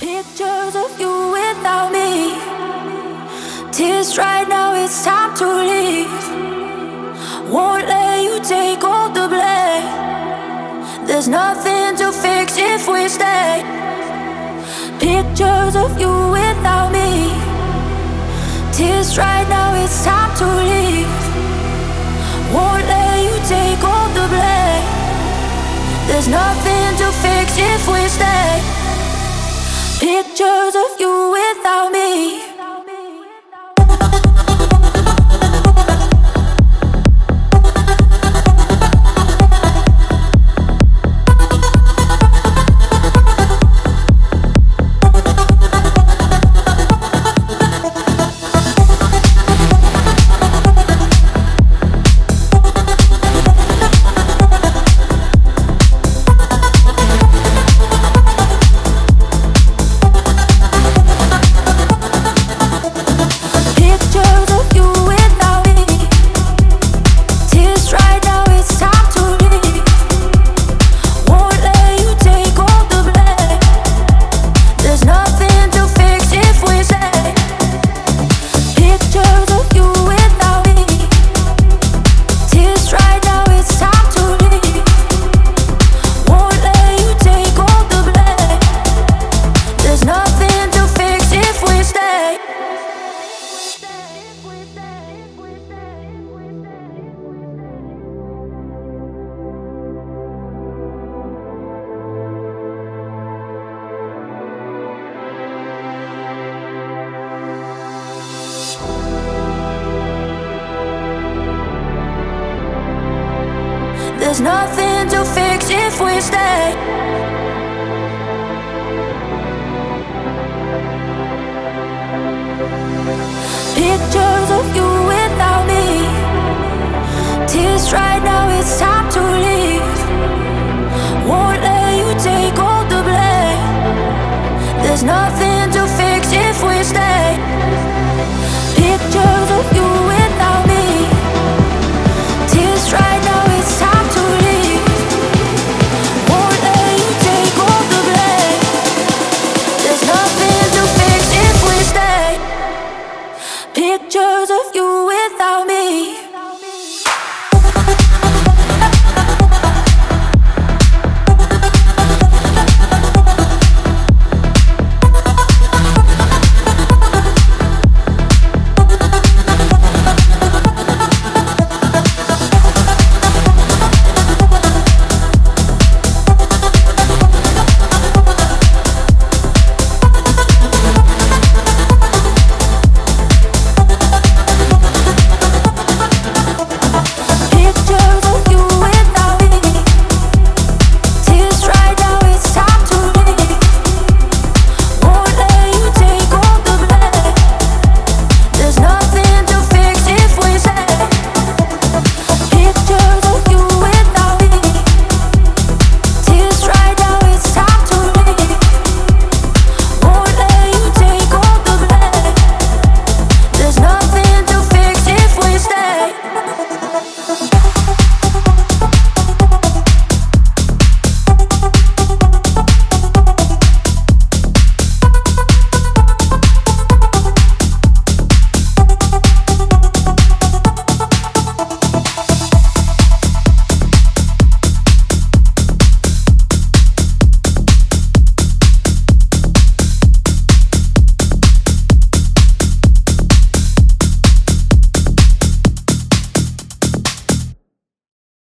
Pictures of you without me. Tears right now, it's time to leave. Won't let you take all the blame. There's nothing to fix if we stay. Pictures of you without me. Tears right now, it's time to leave. Won't let you take all the blame. There's nothing to fix if we stay. Pictures of you without me. There's nothing to fix if we stay. Pictures of you without me. Tears right now, it's time.